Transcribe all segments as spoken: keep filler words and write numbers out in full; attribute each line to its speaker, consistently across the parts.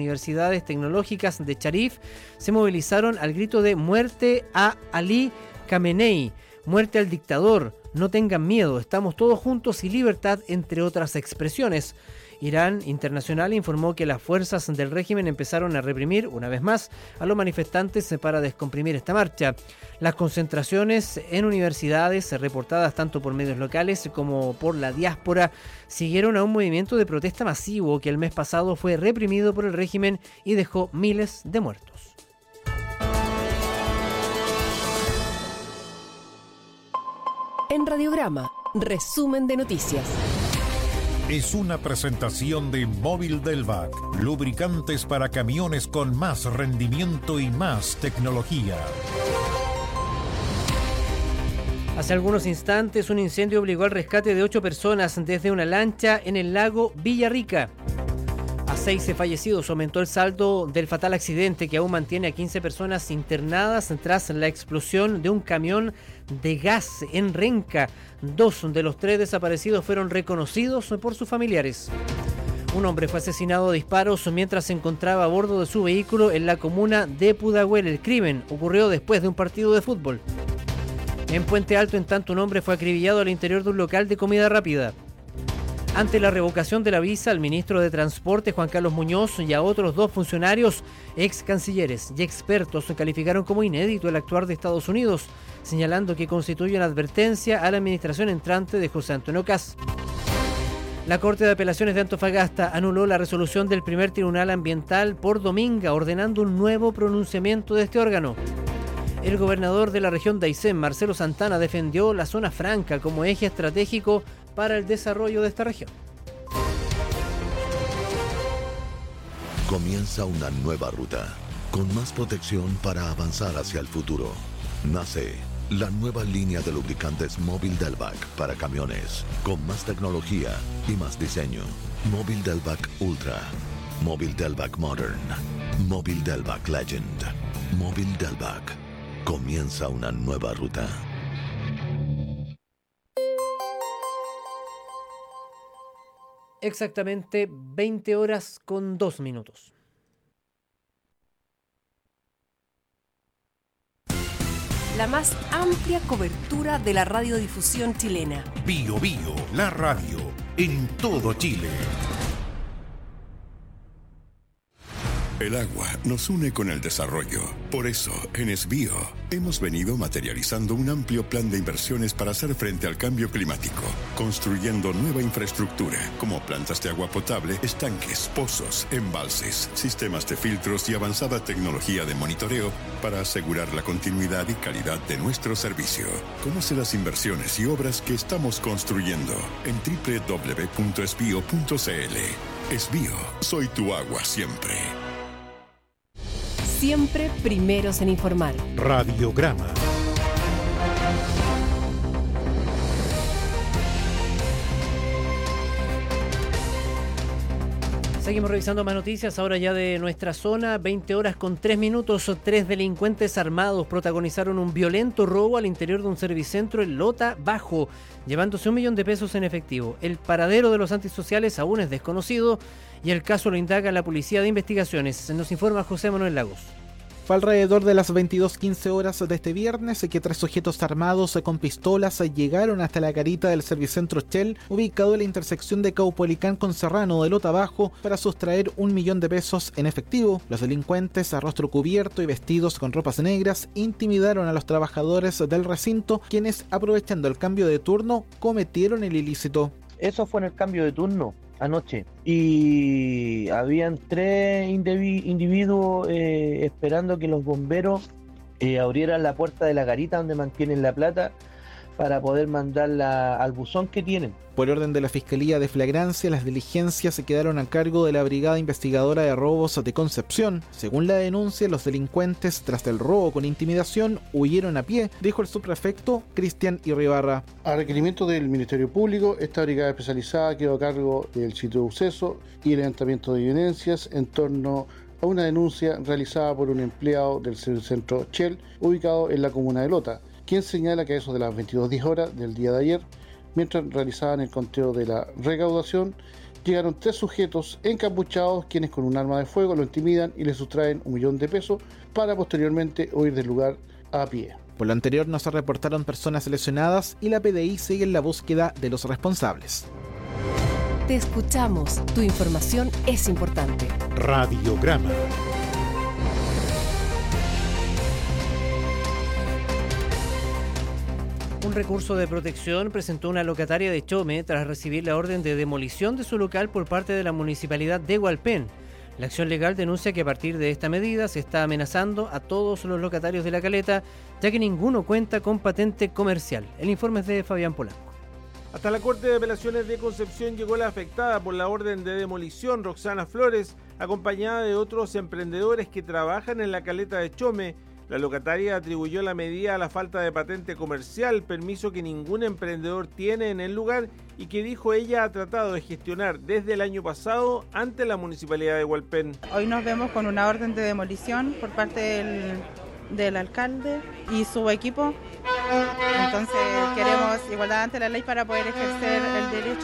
Speaker 1: universidades tecnológicas de Sharif se movilizaron al grito de muerte a Ali Khamenei, muerte al dictador, no tengan miedo, estamos todos juntos y libertad, entre otras expresiones. Irán Internacional informó que las fuerzas del régimen empezaron a reprimir, una vez más, a los manifestantes para descomprimir esta marcha. Las concentraciones en universidades, reportadas tanto por medios locales como por la diáspora, siguieron a un movimiento de protesta masivo que el mes pasado fue reprimido por el régimen y dejó miles de muertos.
Speaker 2: En Radiograma, resumen de noticias.
Speaker 3: Es una presentación de Móvil Delvac, lubricantes para camiones con más rendimiento y más tecnología.
Speaker 1: Hace algunos instantes, un incendio obligó al rescate de ocho personas desde una lancha en el lago Villarrica. A seis fallecidos aumentó el saldo del fatal accidente que aún mantiene a quince personas internadas tras la explosión de un camión de gas en Renca. Dos de los tres desaparecidos fueron reconocidos por sus familiares. Un hombre fue asesinado a disparos mientras se encontraba a bordo de su vehículo en la comuna de Pudahuel. El crimen ocurrió después de un partido de fútbol. En Puente Alto, en tanto, un hombre fue acribillado al interior de un local de comida rápida. Ante la revocación de la visa, el ministro de Transporte, Juan Carlos Muñoz, y a otros dos funcionarios, ex cancilleres y expertos, calificaron como inédito el actuar de Estados Unidos, señalando que constituye una advertencia a la administración entrante de José Antonio Kast. La Corte de Apelaciones de Antofagasta anuló la resolución del primer Tribunal Ambiental por Dominga, ordenando un nuevo pronunciamiento de este órgano. El gobernador de la región de Aysén, Marcelo Santana, defendió la zona franca como eje estratégico para el desarrollo de esta región.
Speaker 4: Comienza una nueva ruta, con más protección para avanzar hacia el futuro. Nace la nueva línea de lubricantes Móvil Delvac para camiones, con más tecnología y más diseño. Móvil Delvac Ultra, Móvil Delvac Modern, Móvil Delvac Legend, Móvil Delvac. Comienza una nueva ruta.
Speaker 1: Exactamente veinte horas con dos minutos.
Speaker 2: La más amplia cobertura de la radiodifusión chilena.
Speaker 3: Bio Bio, la radio, en todo Chile.
Speaker 5: El agua nos une con el desarrollo. Por eso, en Esbio, hemos venido materializando un amplio plan de inversiones para hacer frente al cambio climático, construyendo nueva infraestructura, como plantas de agua potable, estanques, pozos, embalses, sistemas de filtros y avanzada tecnología de monitoreo para asegurar la continuidad y calidad de nuestro servicio. Conoce las inversiones y obras que estamos construyendo en doble u doble u doble u punto esbio punto c l. Esbio, soy tu agua siempre.
Speaker 2: Siempre primeros en informar.
Speaker 3: Radiograma.
Speaker 1: Seguimos revisando más noticias, ahora ya de nuestra zona. Veinte horas con tres minutos. Tres delincuentes armados protagonizaron un violento robo al interior de un servicentro en Lota Bajo, llevándose un millón de pesos en efectivo. El paradero de los antisociales aún es desconocido y el caso lo indaga la Policía de Investigaciones. Nos informa José Manuel Lagos.
Speaker 6: Fue alrededor de las veintidós quince horas de este viernes que tres sujetos armados con pistolas llegaron hasta la garita del Servicentro Shell, ubicado en la intersección de Caupolicán con Serrano de Lota Bajo, para sustraer un millón de pesos en efectivo. Los delincuentes, a rostro cubierto y vestidos con ropas negras, intimidaron a los trabajadores del recinto, quienes, aprovechando el cambio de turno, cometieron el ilícito.
Speaker 7: Eso fue en el cambio de turno anoche y habían tres individu- individuos eh, esperando que los bomberos eh, abrieran la puerta de la garita donde mantienen la plata para poder mandarla al buzón que tienen.
Speaker 6: Por orden de la Fiscalía de Flagrancia, las diligencias se quedaron a cargo de la Brigada Investigadora de Robos de Concepción. Según la denuncia, los delincuentes, tras el robo con intimidación, huyeron a pie, dijo el subprefecto Cristian Irribarra.
Speaker 8: A requerimiento del Ministerio Público, esta brigada especializada quedó a cargo del sitio de suceso y levantamiento de evidencias en torno a una denuncia realizada por un empleado del Servicentro Shell, ubicado en la comuna de Lota, quien señala que a eso de las veintidós diez horas del día de ayer, mientras realizaban el conteo de la recaudación, llegaron tres sujetos encapuchados quienes con un arma de fuego lo intimidan y le sustraen un millón de pesos para posteriormente huir del lugar a pie.
Speaker 6: Por lo anterior no se reportaron personas lesionadas y la P D I sigue en la búsqueda de los responsables.
Speaker 2: Te escuchamos, tu información es importante.
Speaker 3: Radiograma.
Speaker 1: Un recurso de protección presentó una locataria de Chome tras recibir la orden de demolición de su local por parte de la municipalidad de Hualpén. La acción legal denuncia que a partir de esta medida se está amenazando a todos los locatarios de la caleta, ya que ninguno cuenta con patente comercial. El informe es de Fabián Polanco.
Speaker 9: Hasta la Corte de Apelaciones de Concepción llegó la afectada por la orden de demolición, Roxana Flores, acompañada de otros emprendedores que trabajan en la caleta de Chome. La locataria atribuyó la medida a la falta de patente comercial, permiso que ningún emprendedor tiene en el lugar y que, dijo ella, ha tratado de gestionar desde el año pasado ante la municipalidad de Hualpén.
Speaker 10: Hoy nos vemos con una orden de demolición por parte del, del alcalde y su equipo. Entonces queremos igualdad ante la ley para poder ejercer el derecho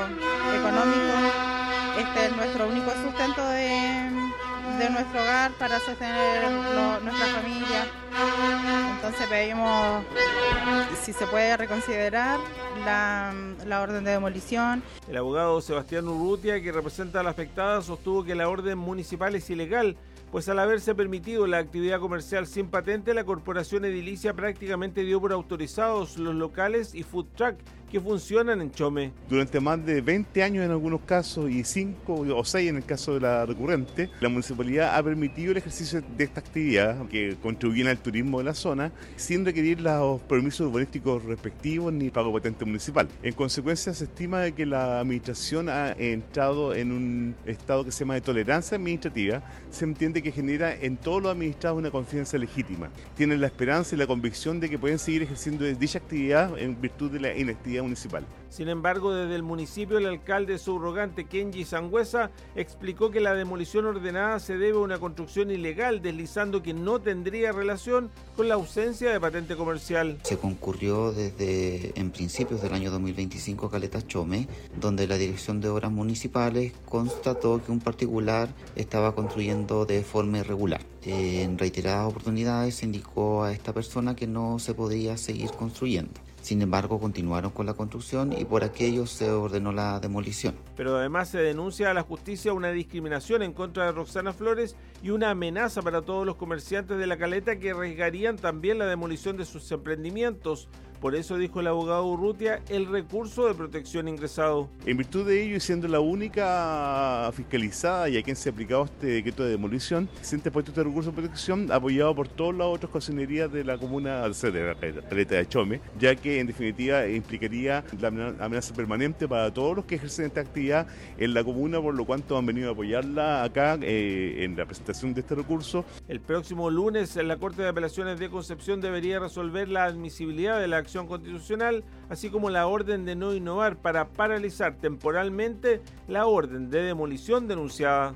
Speaker 10: económico. Este es nuestro único sustento de... de nuestro hogar para sostener lo, nuestra familia. Entonces pedimos si se puede reconsiderar la, la orden de demolición.
Speaker 9: El abogado Sebastián Urrutia, que representa a la afectada, sostuvo que la orden municipal es ilegal, pues al haberse permitido la actividad comercial sin patente, la corporación edilicia prácticamente dio por autorizados los locales y food truck que funcionan en Chome.
Speaker 11: Durante más de veinte años en algunos casos y cinco o seis en el caso de la recurrente, la municipalidad ha permitido el ejercicio de esta actividad que contribuyen al turismo de la zona sin requerir los permisos urbanísticos respectivos ni pago de patente municipal. En consecuencia, se estima de que la administración ha entrado en un estado que se llama de tolerancia administrativa. Se entiende que genera en todos los administrados una confianza legítima. Tienen la esperanza y la convicción de que pueden seguir ejerciendo dicha actividad en virtud de la inactividad municipal.
Speaker 9: Sin embargo, desde el municipio, el alcalde subrogante Kenji Sangüesa explicó que la demolición ordenada se debe a una construcción ilegal, deslizando que no tendría relación con la ausencia de patente comercial.
Speaker 12: Se concurrió desde en principios del año dos mil veinticinco a Caleta Chome, donde la Dirección de Obras Municipales constató que un particular estaba construyendo de forma irregular. En reiteradas oportunidades se indicó a esta persona que no se podía seguir construyendo. Sin embargo, continuaron con la construcción y por aquello se ordenó la demolición.
Speaker 9: Pero además se denuncia a la justicia una discriminación en contra de Roxana Flores y una amenaza para todos los comerciantes de la caleta que arriesgarían también la demolición de sus emprendimientos. Por eso, dijo el abogado Urrutia, el recurso de protección ingresado.
Speaker 11: En virtud de ello, y siendo la única fiscalizada y a quien se ha aplicado este decreto de demolición, se ha interpuesto este recurso de protección apoyado por todas las otras cocinerías de la comuna de la caleta de Chome, ya que en definitiva implicaría la amenaza permanente para todos los que ejercen esta actividad en la comuna, por lo cuanto han venido a apoyarla acá eh, en la presentación de este recurso.
Speaker 9: El próximo lunes, la Corte de Apelaciones de Concepción debería resolver la admisibilidad de la acción constitucional, así como la orden de no innovar para paralizar temporalmente la orden de demolición denunciada.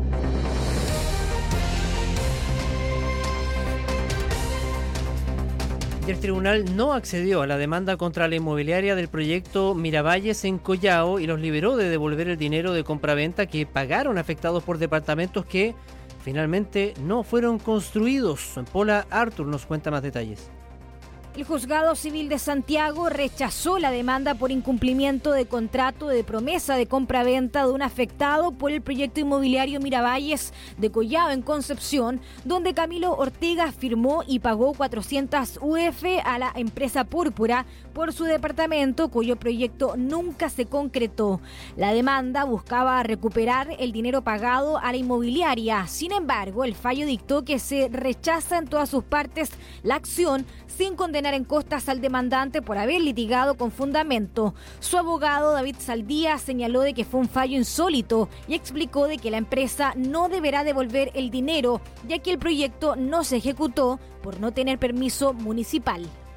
Speaker 1: Y el tribunal no accedió a la demanda contra la inmobiliaria del proyecto Miravalles en Collao y los liberó de devolver el dinero de compraventa que pagaron afectados por departamentos que finalmente no fueron construidos. Paula Artur nos cuenta más detalles.
Speaker 13: El Juzgado Civil de Santiago rechazó la demanda por incumplimiento de contrato de promesa de compraventa de un afectado por el proyecto inmobiliario Miravalles de Collao en Concepción, donde Camilo Ortega firmó y pagó cuatrocientas U F a la empresa Púrpura por su departamento, cuyo proyecto nunca se concretó. La demanda buscaba recuperar el dinero pagado a la inmobiliaria. Sin embargo, el fallo dictó que se rechaza en todas sus partes la acción sin condenar en costas al demandante por haber litigado con fundamento. Su abogado David Saldía señaló de que fue un fallo insólito y explicó de que la empresa no deberá devolver el dinero, ya que el proyecto no se ejecutó por no tener permiso municipal.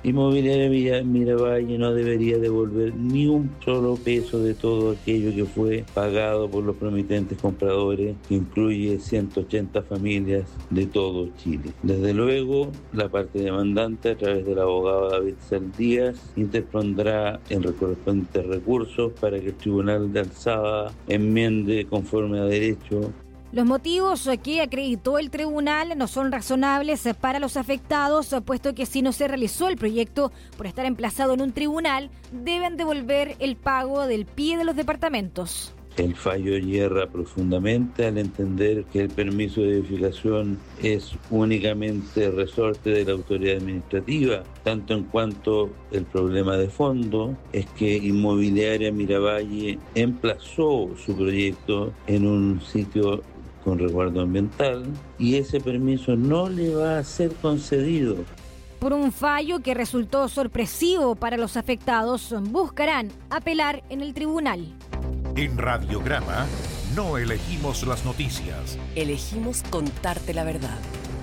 Speaker 14: Inmobiliaria Miravalle no debería devolver ni un solo peso de todo aquello que fue pagado por los promitentes compradores, que incluye ciento ochenta familias de todo Chile. Desde luego, la parte demandante, a través del abogado David Saldías, interpondrá en los correspondientes recursos para que el Tribunal de Alzada enmiende conforme a derecho.
Speaker 13: Los motivos que acreditó el tribunal no son razonables para los afectados, puesto que si no se realizó el proyecto por estar emplazado en un tribunal, deben devolver el pago del pie de los departamentos.
Speaker 14: El fallo hierra profundamente al entender que el permiso de edificación es únicamente resorte de la autoridad administrativa, tanto en cuanto el problema de fondo es que Inmobiliaria Miravalle emplazó su proyecto en un sitio con resguardo ambiental y ese permiso no le va a ser concedido.
Speaker 13: Por un fallo que resultó sorpresivo para los afectados, buscarán apelar en el tribunal.
Speaker 3: En Radiograma no elegimos las noticias.
Speaker 2: Elegimos contarte la verdad.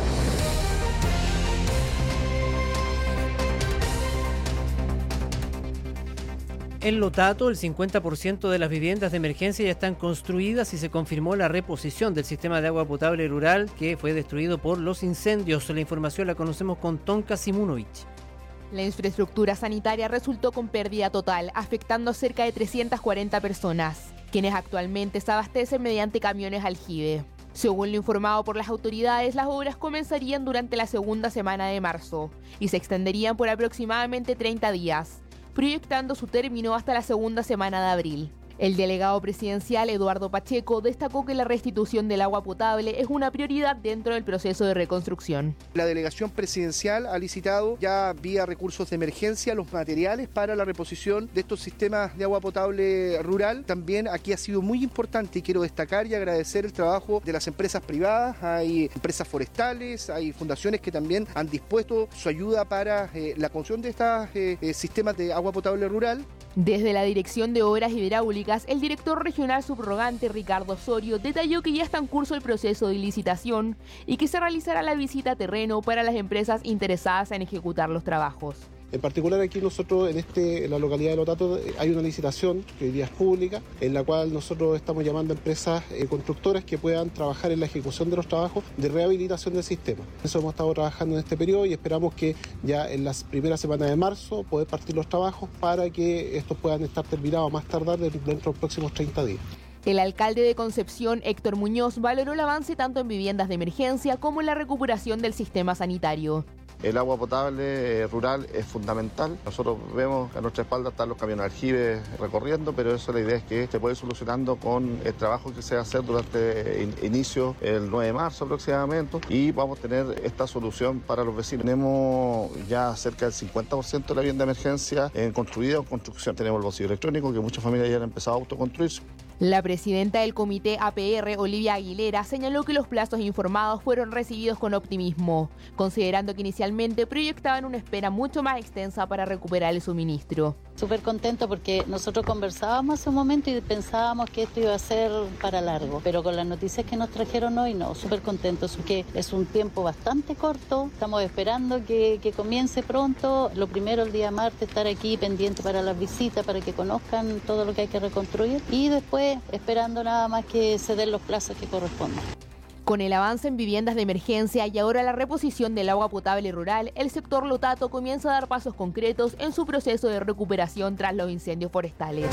Speaker 1: En Lotato, el cincuenta por ciento de las viviendas de emergencia ya están construidas y se confirmó la reposición del sistema de agua potable rural que fue destruido por los incendios. La información la conocemos con Tonka Simunovich.
Speaker 15: La infraestructura sanitaria resultó con pérdida total, afectando a cerca de trescientas cuarenta personas, quienes actualmente se abastecen mediante camiones aljibe. Según lo informado por las autoridades, las obras comenzarían durante la segunda semana de marzo y se extenderían por aproximadamente treinta días, proyectando su término hasta la segunda semana de abril. El delegado presidencial Eduardo Pacheco destacó que la restitución del agua potable es una prioridad dentro del proceso de reconstrucción.
Speaker 16: La delegación presidencial ha licitado ya vía recursos de emergencia los materiales para la reposición de estos sistemas de agua potable rural. También aquí ha sido muy importante y quiero destacar y agradecer el trabajo de las empresas privadas. Hay empresas forestales, hay fundaciones que también han dispuesto su ayuda para eh, la construcción de estos eh, eh, sistemas de agua potable rural.
Speaker 15: Desde la Dirección de Obras Hidráulicas, el director regional subrogante Ricardo Osorio detalló que ya está en curso el proceso de licitación y que se realizará la visita a terreno para las empresas interesadas en ejecutar los trabajos.
Speaker 17: En particular aquí nosotros en, este, en la localidad de Lotato hay una licitación que hoy día es pública, en la cual nosotros estamos llamando a empresas eh, constructoras que puedan trabajar en la ejecución de los trabajos de rehabilitación del sistema. Eso hemos estado trabajando en este periodo y esperamos que ya en las primeras semanas de marzo poder partir los trabajos para que estos puedan estar terminados más tardar dentro de los próximos treinta días.
Speaker 15: El alcalde de Concepción, Héctor Muñoz, valoró el avance tanto en viviendas de emergencia como en la recuperación del sistema sanitario.
Speaker 18: El agua potable eh, rural es fundamental. Nosotros vemos que a nuestra espalda están los camiones aljibes recorriendo, pero eso la idea es que se puede ir solucionando con el trabajo que se va a hacer durante in, inicio el nueve de marzo aproximadamente y vamos a tener esta solución para los vecinos. Tenemos ya cerca del cincuenta por ciento de la vivienda de emergencia en construida o en construcción. Tenemos el bolsillo electrónico que muchas familias ya han empezado a autoconstruirse.
Speaker 15: La presidenta del comité A P R, Olivia Aguilera, señaló que los plazos informados fueron recibidos con optimismo, considerando que inicialmente proyectaban una espera mucho más extensa para recuperar el suministro.
Speaker 19: Súper contento porque nosotros conversábamos hace un momento y pensábamos que esto iba a ser para largo, pero con las noticias que nos trajeron hoy, no, súper contentos, porque es un tiempo bastante corto, estamos esperando que, que comience pronto. Lo primero, el día martes, estar aquí pendiente para las visitas, para que conozcan todo lo que hay que reconstruir y después esperando nada más que se den los plazos que correspondan.
Speaker 15: Con el avance en viviendas de emergencia y ahora la reposición del agua potable rural, el sector Lotato comienza a dar pasos concretos en su proceso de recuperación tras los incendios forestales.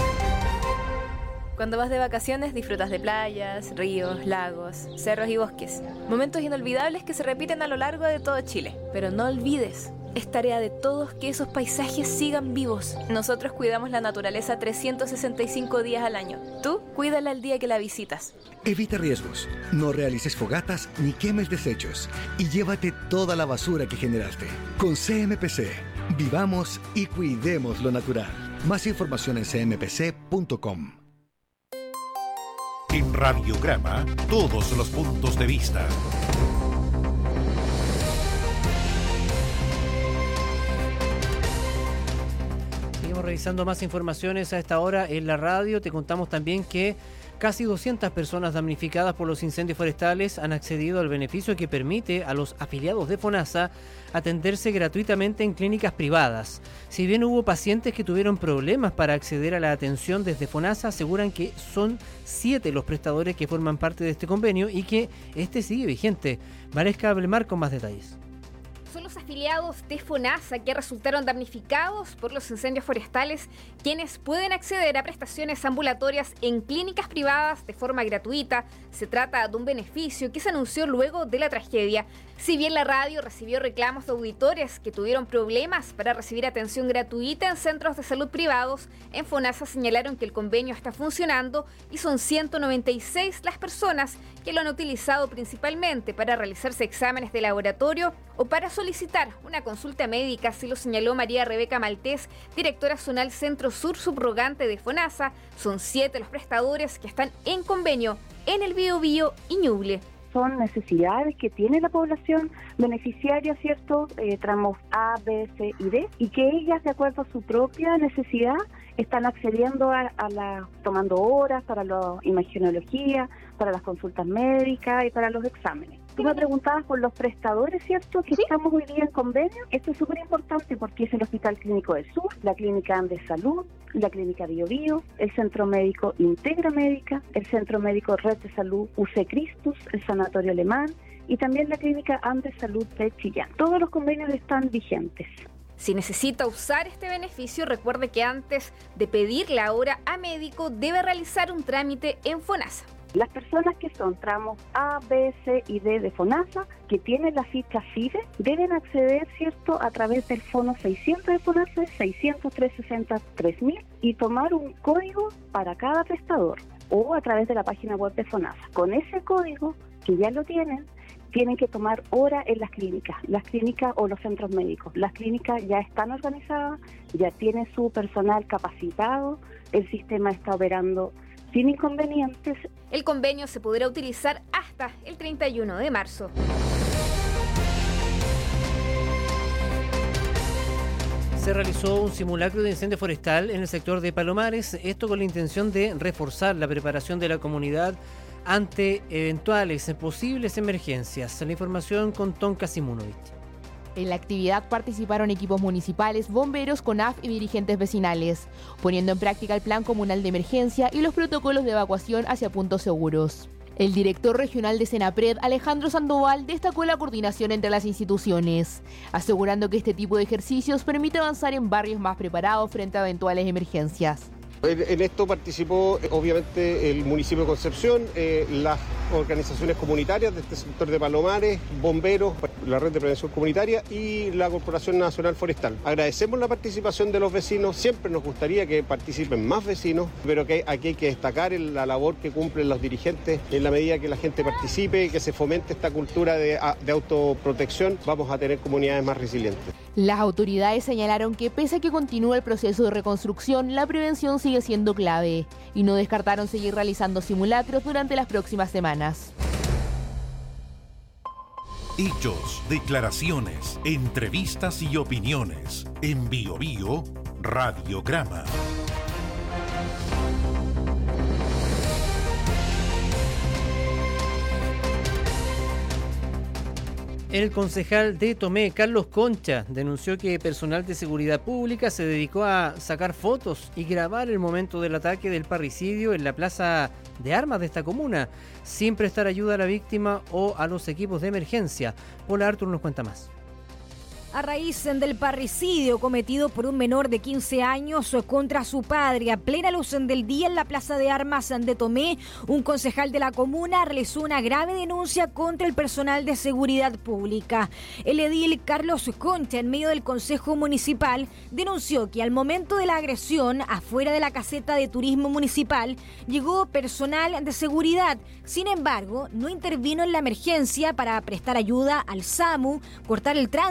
Speaker 20: Cuando vas de vacaciones disfrutas de playas, ríos, lagos, cerros y bosques. Momentos inolvidables que se repiten a lo largo de todo Chile. Pero no olvides, es tarea de todos que esos paisajes sigan vivos. Nosotros cuidamos la naturaleza trescientos sesenta y cinco días al año. Tú, cuídala el día que la visitas.
Speaker 21: Evita riesgos, no realices fogatas ni quemes desechos y llévate toda la basura que generaste. Con C M P C, vivamos y cuidemos lo natural. Más información en c m p c punto com.
Speaker 3: En Radiograma, todos los puntos de vista.
Speaker 1: Seguimos revisando más informaciones a esta hora en la radio. Te contamos también que Casi doscientas personas damnificadas por los incendios forestales han accedido al beneficio que permite a los afiliados de FONASA atenderse gratuitamente en clínicas privadas. Si bien hubo pacientes que tuvieron problemas para acceder a la atención desde FONASA, aseguran que son siete los prestadores que forman parte de este convenio y que este sigue vigente. Valesca Ablemar con más detalles.
Speaker 4: Son los afiliados de FONASA que resultaron damnificados por los incendios forestales quienes pueden acceder a prestaciones ambulatorias en clínicas privadas de forma gratuita. Se trata de un beneficio que se anunció luego de la tragedia. Si bien la radio recibió reclamos de auditores que tuvieron problemas para recibir atención gratuita en centros de salud privados, en FONASA señalaron que el convenio está funcionando y son ciento noventa y seis las personas que lo han utilizado principalmente para realizarse exámenes de laboratorio o para solicitar una consulta médica, así lo señaló María Rebeca Maltés, directora zonal Centro Sur subrogante de FONASA. Son siete los prestadores que están en convenio en el Biobío y Ñuble.
Speaker 22: Son necesidades que tiene la población beneficiaria, ¿cierto? Eh, tramos A, B, C y D, y que ellas, de acuerdo a su propia necesidad, están accediendo a, a la, tomando horas para la imagenología, para las consultas médicas y para los exámenes. Tú me preguntabas por los prestadores, ¿cierto? Que ¿sí? Estamos hoy día en convenio. Esto es súper importante porque es el Hospital Clínico del Sur, la Clínica Andes Salud, la Clínica Biobío, el Centro Médico Integra Médica, el Centro Médico Red de Salud U C Christus, el Sanatorio Alemán y también la Clínica Andes Salud de Chillán. Todos los convenios están vigentes.
Speaker 4: Si necesita usar este beneficio, recuerde que antes de pedir la hora a médico debe realizar un trámite en FONASA.
Speaker 22: Las personas que son tramos A, B, C y D de FONASA, que tienen la ficha FIDE, deben acceder, ¿cierto?, a través del fono seiscientos de FONASA, seiscientos, trescientos sesenta, tres mil, y tomar un código para cada prestador, o a través de la página web de FONASA. Con ese código, que ya lo tienen, tienen que tomar hora en las clínicas, las clínicas o los centros médicos. Las clínicas ya están organizadas, ya tienen su personal capacitado, el sistema está operando sin inconvenientes.
Speaker 4: El convenio se podrá utilizar hasta el treinta y uno de marzo.
Speaker 1: Se realizó un simulacro de incendio forestal en el sector de Palomares, esto con la intención de reforzar la preparación de la comunidad ante eventuales posibles emergencias. La información con Tonka Simunovic.
Speaker 15: En la actividad participaron equipos municipales, bomberos, CONAF y dirigentes vecinales, poniendo en práctica el plan comunal de emergencia y los protocolos de evacuación hacia puntos seguros. El director regional de Senapred, Alejandro Sandoval, destacó la coordinación entre las instituciones, asegurando que este tipo de ejercicios permite avanzar en barrios más preparados frente a eventuales emergencias.
Speaker 23: En esto participó obviamente el municipio de Concepción, eh, las organizaciones comunitarias de este sector de Palomares, bomberos, la red de prevención comunitaria y la Corporación Nacional Forestal. Agradecemos la participación de los vecinos, siempre nos gustaría que participen más vecinos, pero que aquí hay que destacar la labor que cumplen los dirigentes en la medida que la gente participe y que se fomente esta cultura de, de autoprotección, vamos a tener comunidades más resilientes.
Speaker 15: Las autoridades señalaron que pese a que continúa el proceso de reconstrucción, la prevención sigue siendo clave y no descartaron seguir realizando simulacros durante las próximas semanas.
Speaker 3: Hechos, declaraciones, entrevistas y opiniones. En Bio Bio, Radiograma.
Speaker 1: El concejal de Tomé, Carlos Concha, denunció que personal de seguridad pública se dedicó a sacar fotos y grabar el momento del ataque del parricidio en la plaza de armas de esta comuna, sin prestar ayuda a la víctima o a los equipos de emergencia. Paula Artur nos cuenta más.
Speaker 13: A raíz del parricidio cometido por un menor de quince años contra su padre a plena luz del día en la Plaza de Armas de Tomé, un concejal de la comuna realizó una grave denuncia contra el personal de seguridad pública. El edil Carlos Concha, en medio del Consejo Municipal, denunció que al momento de la agresión, afuera de la caseta de turismo municipal, llegó personal de seguridad. Sin embargo, no intervino en la emergencia para prestar ayuda al SAMU, cortar el tránsito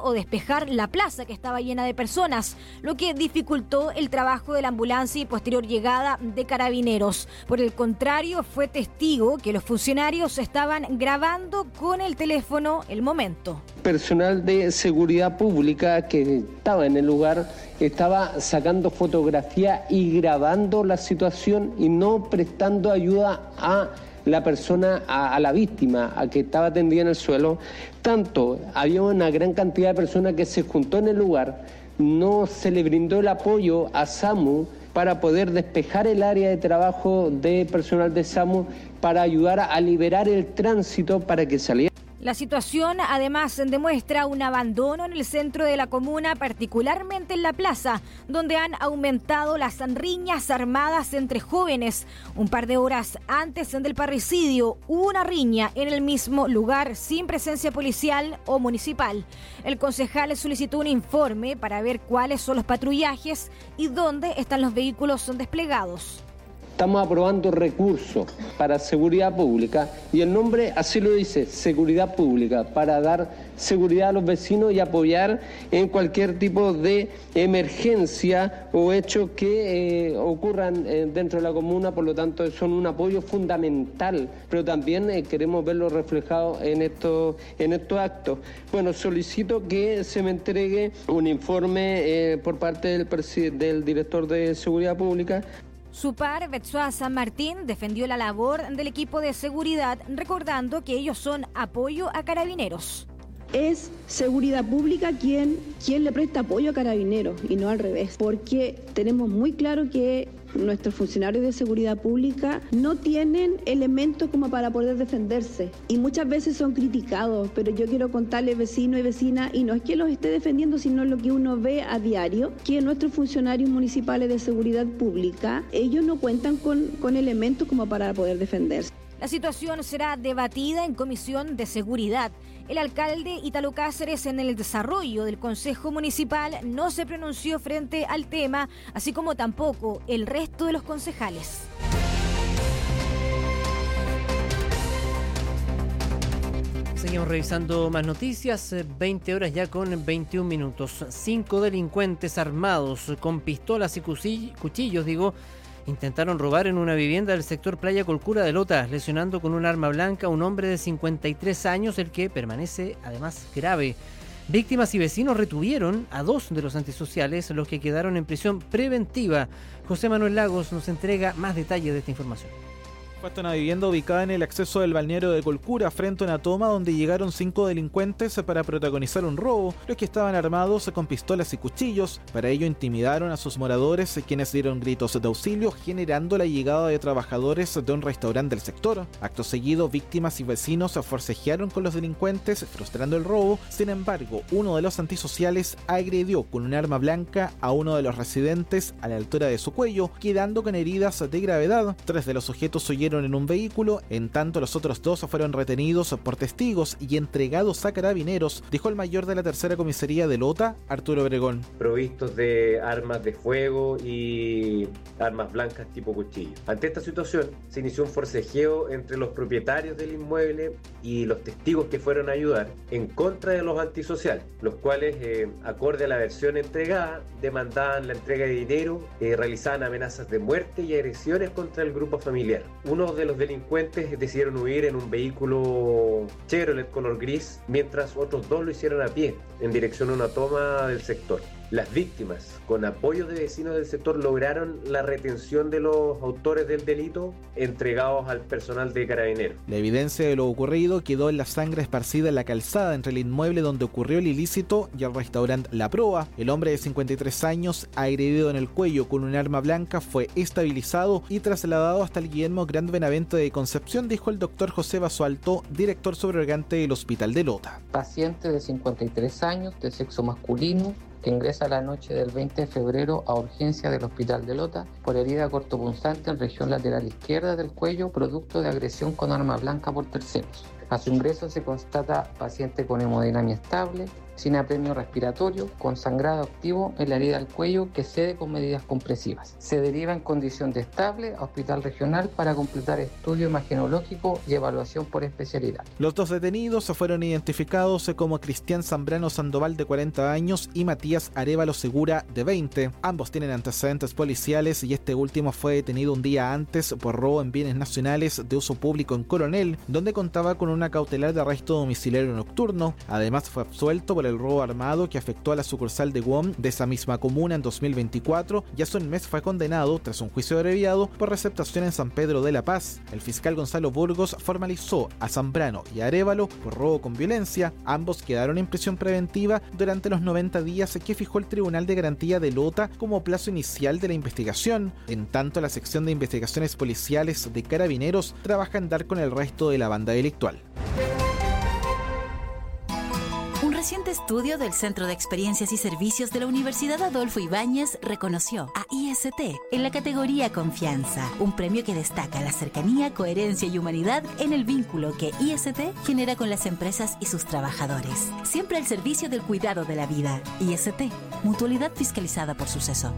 Speaker 13: o despejar la plaza que estaba llena de personas, lo que dificultó el trabajo de la ambulancia y posterior llegada de carabineros. Por el contrario, fue testigo que los funcionarios estaban grabando con el teléfono el momento.
Speaker 5: Personal de seguridad pública que estaba en el lugar estaba sacando fotografía y grabando la situación y no prestando ayuda a la persona, a, a la víctima, a que estaba tendida en el suelo. Tanto había una gran cantidad de personas que se juntó en el lugar, no se le brindó el apoyo a SAMU para poder despejar el área de trabajo de personal de SAMU para ayudar a liberar el tránsito para que saliera.
Speaker 13: La situación además demuestra un abandono en el centro de la comuna, particularmente en la plaza, donde han aumentado las riñas armadas entre jóvenes. Un par de horas antes del parricidio hubo una riña en el mismo lugar sin presencia policial o municipal. El concejal solicitó un informe para ver cuáles son los patrullajes y dónde están los vehículos desplegados.
Speaker 5: Estamos aprobando recursos para seguridad pública y el nombre así lo dice, seguridad pública, para dar seguridad a los vecinos y apoyar en cualquier tipo de emergencia o hechos que eh, ocurran eh, dentro de la comuna. Por lo tanto, son un apoyo fundamental, pero también eh, queremos verlo reflejado en estos, en estos actos. Bueno, solicito que se me entregue un informe eh, por parte del, del director de seguridad pública.
Speaker 13: Su par, Betsoa San Martín, defendió la labor del equipo de seguridad, recordando que ellos son apoyo a carabineros.
Speaker 7: Es seguridad pública quien, quien le presta apoyo a carabineros y no al revés, porque tenemos muy claro que nuestros funcionarios de seguridad pública no tienen elementos como para poder defenderse y muchas veces son criticados, pero yo quiero contarles, vecinos y vecinas, y no es que los esté defendiendo, sino lo que uno ve a diario, que nuestros funcionarios municipales de seguridad pública, ellos no cuentan con, con elementos como para poder defenderse.
Speaker 13: La situación será debatida en Comisión de Seguridad. El alcalde Ítalo Cáceres, en el desarrollo del Consejo Municipal, no se pronunció frente al tema, así como tampoco el resto de los concejales.
Speaker 1: Seguimos revisando más noticias, veinte horas ya con veintiún minutos. Cinco delincuentes armados con pistolas y cuchillos, digo, intentaron robar en una vivienda del sector Playa Colcura de Lota, lesionando con un arma blanca a un hombre de cincuenta y tres años, el que permanece además grave. Víctimas y vecinos retuvieron a dos de los antisociales, los que quedaron en prisión preventiva. José Manuel Lagos nos entrega más detalles de esta información.
Speaker 6: Fue hasta una vivienda ubicada en el acceso del balneario de Colcura, frente a una toma donde llegaron cinco delincuentes para protagonizar un robo. Los que estaban armados con pistolas y cuchillos. Para ello intimidaron a sus moradores, quienes dieron gritos de auxilio, generando la llegada de trabajadores de un restaurante del sector. Acto seguido, víctimas y vecinos forcejearon con los delincuentes, frustrando el robo. Sin embargo, uno de los antisociales agredió con un arma blanca a uno de los residentes a la altura de su cuello, quedando con heridas de gravedad. Tres de los sujetos huyeron en un vehículo, en tanto los otros dos fueron retenidos por testigos y entregados a carabineros, dijo el mayor de la tercera comisaría de Lota, Arturo Obregón.
Speaker 8: Provistos de armas de fuego y armas blancas tipo cuchillo. Ante esta situación se inició un forcejeo entre los propietarios del inmueble y los testigos que fueron a ayudar en contra de los antisociales, los cuales, eh, acorde a la versión entregada, demandaban la entrega de dinero, eh, realizaban amenazas de muerte y agresiones contra el grupo familiar. Uno de los delincuentes decidieron huir en un vehículo Chevrolet color gris, mientras otros dos lo hicieron a pie en dirección a una toma del sector. Las víctimas, con apoyo de vecinos del sector, lograron la retención de los autores del delito, entregados al personal de Carabineros.
Speaker 6: La evidencia de lo ocurrido quedó en la sangre esparcida en la calzada entre el inmueble donde ocurrió el ilícito y el restaurante La Proa. El hombre de cincuenta y tres años, agredido en el cuello con un arma blanca, fue estabilizado y trasladado hasta el Guillermo Gran Benavente de Concepción, dijo el doctor José Basualto, director subrogante del Hospital de Lota.
Speaker 24: Paciente de cincuenta y tres años, de sexo masculino, que ingresa la noche del veinte de febrero a urgencia del Hospital de Lota por herida cortopunzante en región lateral izquierda del cuello, producto de agresión con arma blanca por terceros. A su ingreso se constata paciente con hemodinamia estable, sin apremio respiratorio, con sangrado activo en la herida del cuello que cede con medidas compresivas. Se deriva en condición de estable a hospital regional para completar estudio imagenológico y evaluación por especialidad.
Speaker 6: Los dos detenidos fueron identificados como Cristian Zambrano Sandoval, de cuarenta años, y Matías Arévalo Segura, de veinte. Ambos tienen antecedentes policiales y este último fue detenido un día antes por robo en bienes nacionales de uso público en Coronel, donde contaba con una cautelar de arresto domiciliario nocturno. Además, fue absuelto por el robo armado que afectó a la sucursal de W O M de esa misma comuna en dos mil veinticuatro y hace un mes fue condenado, tras un juicio abreviado, por receptación en San Pedro de la Paz. El fiscal Gonzalo Burgos formalizó a Zambrano y a Arévalo por robo con violencia. Ambos quedaron en prisión preventiva durante los noventa días que fijó el Tribunal de Garantía de Lota como plazo inicial de la investigación. En tanto, la sección de investigaciones policiales de Carabineros trabaja en dar con el resto de la banda delictual.
Speaker 9: Un reciente estudio del Centro de Experiencias y Servicios de la Universidad Adolfo Ibáñez reconoció a I S T en la categoría Confianza, un premio que destaca la cercanía, coherencia y humanidad en el vínculo que I S T genera con las empresas y sus trabajadores. Siempre al servicio del cuidado de la vida. I S T, mutualidad fiscalizada por Suceso.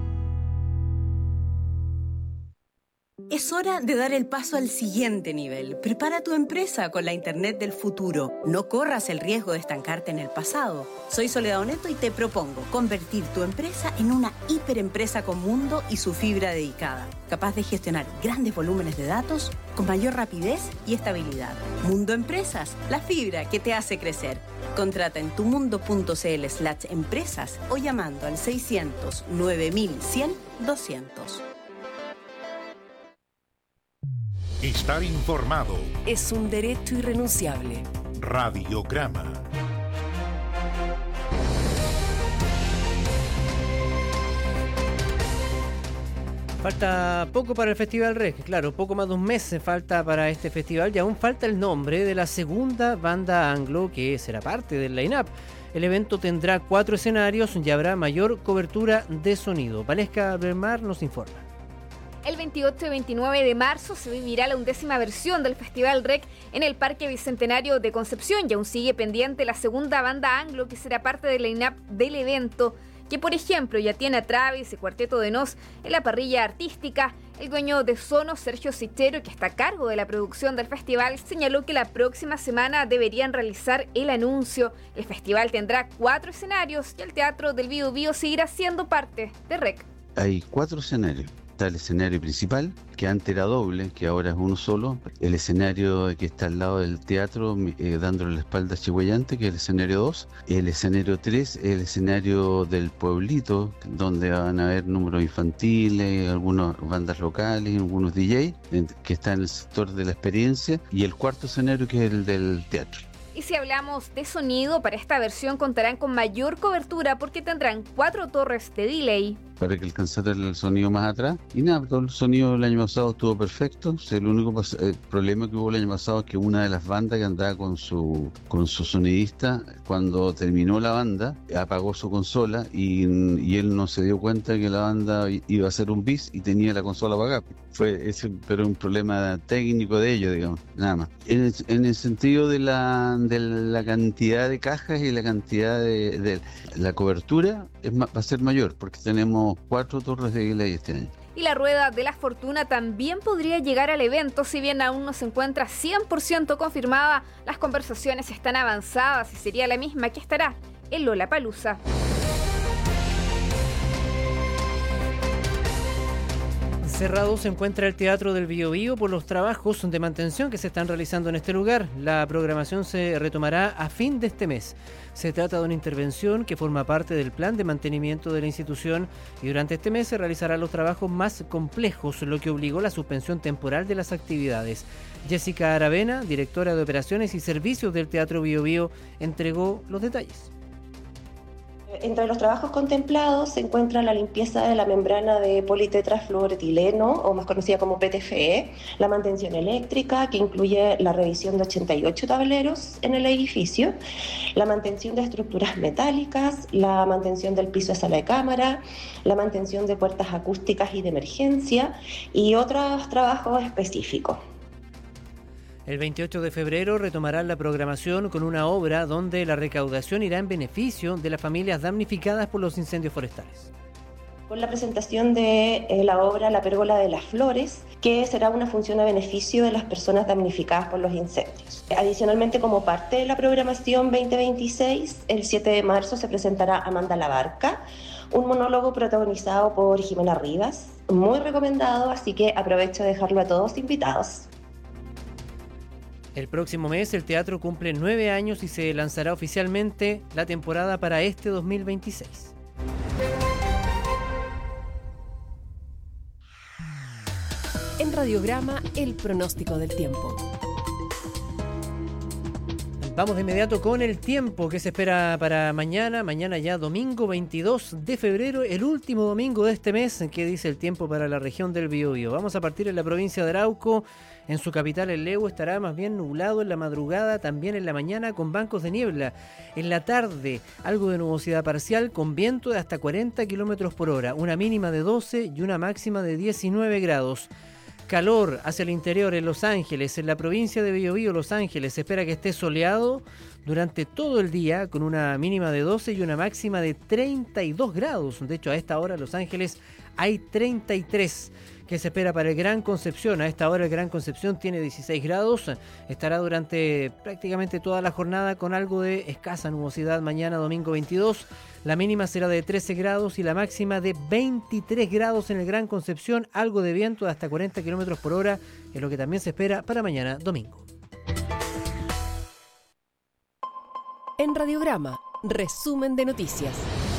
Speaker 10: Es hora de dar el paso al siguiente nivel. Prepara tu empresa con la Internet del futuro. No corras el riesgo de estancarte en el pasado. Soy Soledad Oneto y te propongo convertir tu empresa en una hiperempresa con Mundo y su fibra dedicada, capaz de gestionar grandes volúmenes de datos con mayor rapidez y estabilidad. Mundo Empresas, la fibra que te hace crecer. Contrata en tumundo.cl slash empresas o llamando al seiscientos nueve mil cien doscientos.
Speaker 3: Estar informado
Speaker 2: es un derecho irrenunciable.
Speaker 3: Radiograma.
Speaker 1: Falta poco para el Festival Rec, claro, poco más de un mes falta para este festival y aún falta el nombre de la segunda banda anglo que será parte del line-up. El evento tendrá cuatro escenarios y habrá mayor cobertura de sonido. Valesca Bermar nos informa.
Speaker 4: El veintiocho y veintinueve de marzo se vivirá la undécima versión del Festival Rec en el Parque Bicentenario de Concepción y aún sigue pendiente la segunda banda anglo que será parte del line-up del evento, que por ejemplo ya tiene a Travis y Cuarteto de Nos en la parrilla artística. El dueño de Sonos, Sergio Sichero, que está a cargo de la producción del festival, señaló que la próxima semana deberían realizar el anuncio. El festival tendrá cuatro escenarios y el Teatro del Bío Bío seguirá siendo parte de Rec.
Speaker 11: Hay cuatro escenarios. Está el escenario principal, que antes era doble, que ahora es uno solo. El escenario que está al lado del teatro, eh, dándole la espalda a Chihuayante, que es el escenario dos. El escenario tres, el escenario del pueblito, donde van a haber números infantiles, algunas bandas locales, algunos D J, que está en el sector de la experiencia. Y el cuarto escenario, que es el del teatro.
Speaker 4: Y si hablamos de sonido, para esta versión contarán con mayor cobertura porque tendrán cuatro torres de delay.
Speaker 11: Para que alcanzara el sonido más atrás. Y nada, todo el sonido del año pasado estuvo perfecto. O sea, el único pas- el problema que hubo el año pasado es que una de las bandas que andaba con su con su sonidista, cuando terminó la banda, apagó su consola y, y él no se dio cuenta que la banda iba a hacer un bis y tenía la consola apagada. Fue ese, pero un problema técnico de ellos, digamos, nada más. En el, en el sentido de la, de la cantidad de cajas y la cantidad de, de la cobertura, es ma- va a ser mayor, porque tenemos cuatro torres de delay este año.
Speaker 4: Y la Rueda de la Fortuna también podría llegar al evento, si bien aún no se encuentra cien por ciento confirmada. Las conversaciones están avanzadas y sería la misma que estará en Lollapalooza.
Speaker 1: Cerrado se encuentra el Teatro del Bío Bío por los trabajos de mantención que se están realizando en este lugar. La programación se retomará a fin de este mes. Se trata de una intervención que forma parte del plan de mantenimiento de la institución y durante este mes se realizarán los trabajos más complejos, lo que obligó la suspensión temporal de las actividades. Jessica Aravena, directora de Operaciones y Servicios del Teatro Bío Bío, entregó los detalles.
Speaker 12: Entre los trabajos contemplados se encuentra la limpieza de la membrana de politetrafluoretileno, o más conocida como P T F E, la mantención eléctrica, que incluye la revisión de ochenta y ocho tableros en el edificio, la mantención de estructuras metálicas, la mantención del piso de sala de cámara, la mantención de puertas acústicas y de emergencia, y otros trabajos específicos.
Speaker 1: El veintiocho de febrero retomarán la programación con una obra donde la recaudación irá en beneficio de las familias damnificadas por los incendios forestales.
Speaker 12: Con la presentación de eh, la obra La Pérgola de las Flores, que será una función a beneficio de las personas damnificadas por los incendios. Adicionalmente, como parte de la programación veinte veintiséis, el siete de marzo se presentará Amanda la Barca, un monólogo protagonizado por Jimena Rivas, muy recomendado, así que aprovecho de dejarlo a todos invitados.
Speaker 1: El próximo mes el teatro cumple nueve años y se lanzará oficialmente la temporada para este dos mil veintiséis.
Speaker 2: En Radiograma, el pronóstico del tiempo.
Speaker 1: Vamos de inmediato con el tiempo que se espera para mañana. Mañana ya domingo veintidós de febrero, el último domingo de este mes. ¿Qué dice el tiempo para la región del Biobío? Vamos a partir en la provincia de Arauco. En su capital, el Lego, estará más bien nublado en la madrugada, también en la mañana con bancos de niebla. En la tarde, algo de nubosidad parcial con viento de hasta cuarenta kilómetros por hora, una mínima de doce y una máxima de diecinueve grados. Calor hacia el interior en Los Ángeles, en la provincia de Biobío, Los Ángeles. Se espera que esté soleado durante todo el día con una mínima de doce y una máxima de treinta y dos grados. De hecho, a esta hora en Los Ángeles hay treinta y tres. Que se espera para el Gran Concepción. A esta hora el Gran Concepción tiene dieciséis grados. Estará durante prácticamente toda la jornada con algo de escasa nubosidad. Mañana domingo veintidós. La mínima será de trece grados y la máxima de veintitrés grados en el Gran Concepción. Algo de viento de hasta cuarenta kilómetros por hora. Es lo que también se espera para mañana domingo.
Speaker 2: En Radiograma, resumen de noticias.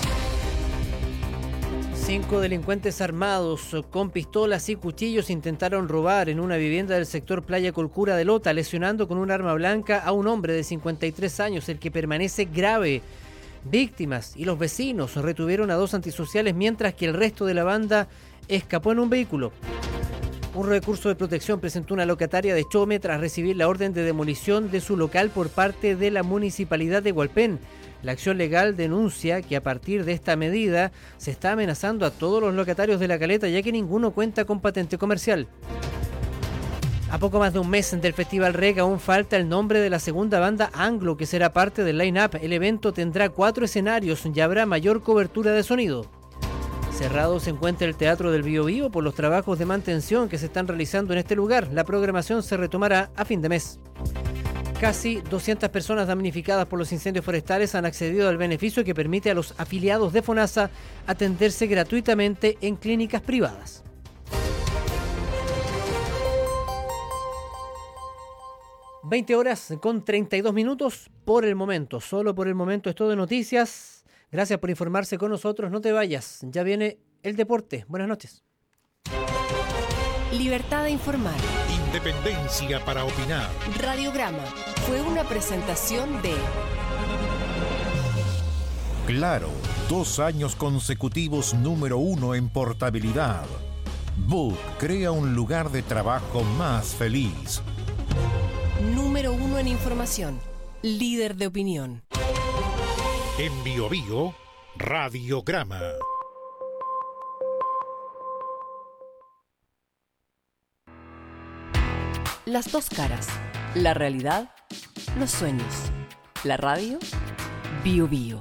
Speaker 1: Cinco delincuentes armados con pistolas y cuchillos intentaron robar en una vivienda del sector Playa Colcura de Lota, lesionando con un arma blanca a un hombre de cincuenta y tres años, el que permanece grave. Víctimas y los vecinos retuvieron a dos antisociales, mientras que el resto de la banda escapó en un vehículo. Un recurso de protección presentó una locataria de Chome tras recibir la orden de demolición de su local por parte de la Municipalidad de Hualpén. La acción legal denuncia que a partir de esta medida se está amenazando a todos los locatarios de La Caleta, ya que ninguno cuenta con patente comercial. A poco más de un mes del Festival Reg aún falta el nombre de la segunda banda Anglo, que será parte del line-up. El evento tendrá cuatro escenarios y habrá mayor cobertura de sonido. Cerrado se encuentra el Teatro del Biobío por los trabajos de mantención que se están realizando en este lugar. La programación se retomará a fin de mes. Casi doscientas personas damnificadas por los incendios forestales han accedido al beneficio que permite a los afiliados de FONASA atenderse gratuitamente en clínicas privadas. veinte horas con treinta y dos minutos por el momento. Solo por el momento es todo de noticias. Gracias por informarse con nosotros. No te vayas. Ya viene el deporte. Buenas noches.
Speaker 2: Libertad de informar.
Speaker 3: Independencia para opinar.
Speaker 2: Radiograma fue una presentación de
Speaker 3: Claro, dos años consecutivos número uno en portabilidad. Book crea un lugar de trabajo más feliz.
Speaker 2: Número uno en información. Líder de opinión.
Speaker 3: En Biobío, Radiograma.
Speaker 2: Las dos caras. La realidad, los sueños. La radio, Biobío.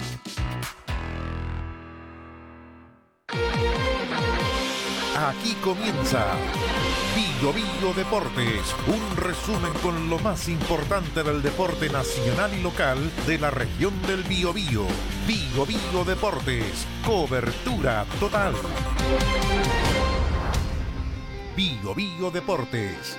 Speaker 3: Aquí comienza Biobío Deportes, un resumen con lo más importante del deporte nacional y local de la región del Biobío. Biobío Deportes, cobertura total. Biobío Deportes.